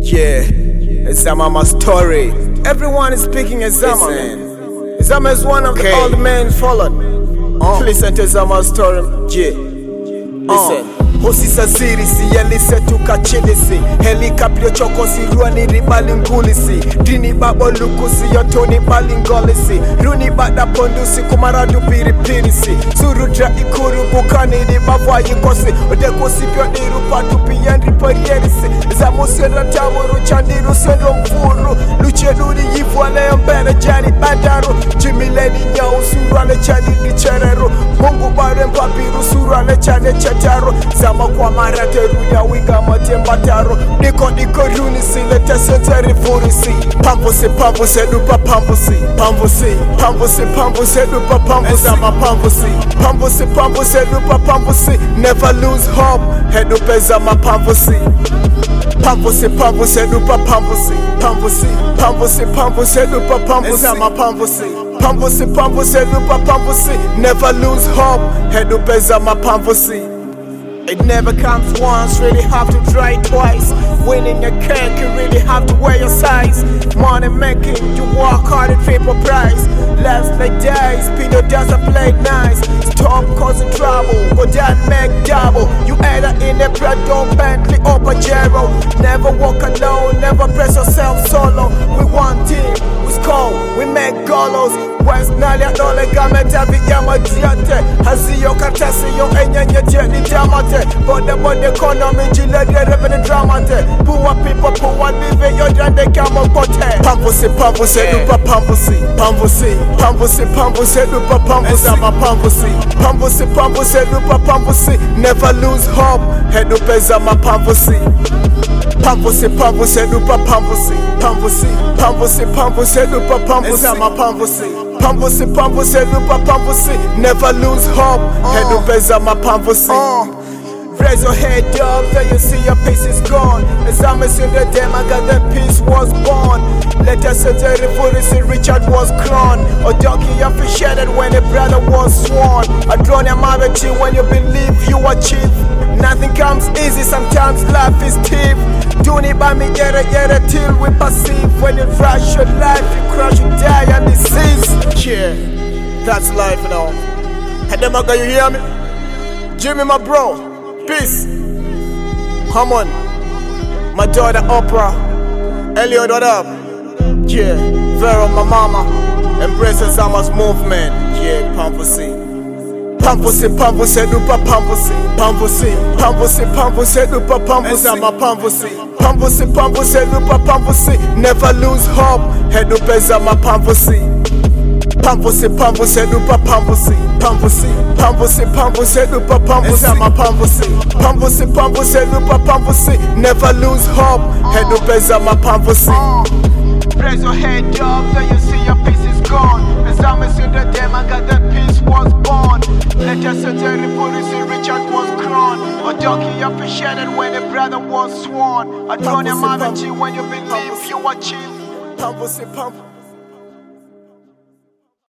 Yeah, Zama my story. Everyone is speaking as Zama, man. Zama is one of the old men fallen. Listen to Zama's story. Yeah, listen. Hosisa sirisi yelise tukachilisi helikapyo chokosi ruani ribalingulisi dini babo lukusi yotoni balingolisi runi bada pondusi kumaradu piripirisi surudra ikuru bukani ribavwa yikosi odekosi pyo nirupatu piyandri parierisi zamusira tamuru chandiru sendo mfuru lucheduri yivwale yombere jani bandaru jimileni nyau surane chani nichereru mungu bare mpapiru surane chane chataro Zama kwa marate ruya winga matembataro Niko runi silete senteri furisi Pambusi dupa pambusi dupa pambusi Zama pambusi dupa pambusi Never lose hope hedupe zama pambusi Pambusi dupa pambusi dupa pambusi Zama pambusi dupa pambusi Never lose hope hedupe zama pambusi It never comes once, really have to try twice. Winning a cake, you really have to wear your size. Money making, you work hard and triple price. Last like days, Pino doesn't play nice. Stop causing trouble, go down, make double. You either in a Prado, Bentley or Pajero. Never walk alone, never press yourself solo. We one team, we score, we make golos. West Nalia dole gameta vijama diate Haziyo katasiyo enyenye jeni damate Bode economy jiledi revenue dramate Poor people, poor living, yo jande kamo pote Pambusi dupa pambusi dupa pambusi Zama pambusi dupa pambusi Never lose hope, hedupe zama pambusi Pambusi dupa pambusi dupa pambusi Zama pambusi dupa pambusi Never lose hope hedupe zama pambusi Raise your head up till you see your peace is gone As I'm in the dem I got that peace was born Let us enter the forest Richard was crowned Or donkey officiated when a brother was sworn I drawn your marriage when you believe you achieve Nothing comes easy, sometimes life is stiff Doing it by me, yere till we perceive When you rush your life, you crash, you die and disease Yeah, that's life now Hedemaga, you hear me? Jimmy, my bro, peace Come on My daughter Oprah Elliot, what up? Yeah, Vero, my mama Embrace Zama's movement Yeah, pambusi dupa pambusi dupa pambusi Zama pambusi dupa pambusi Never lose hope hedupe zama pambusi Pambusi dupa pambusi dupa pambusi Zama pambusi dupa pambusi Never lose hope hedupe zama pambusi Raise your head up till you see your peace is gone As I'm in the dem I got that peace was born Let us enter the forest Richard was crowned Or donkey officiated when a brother was sworn I drawn your marriage when you believe you achieve Pambusi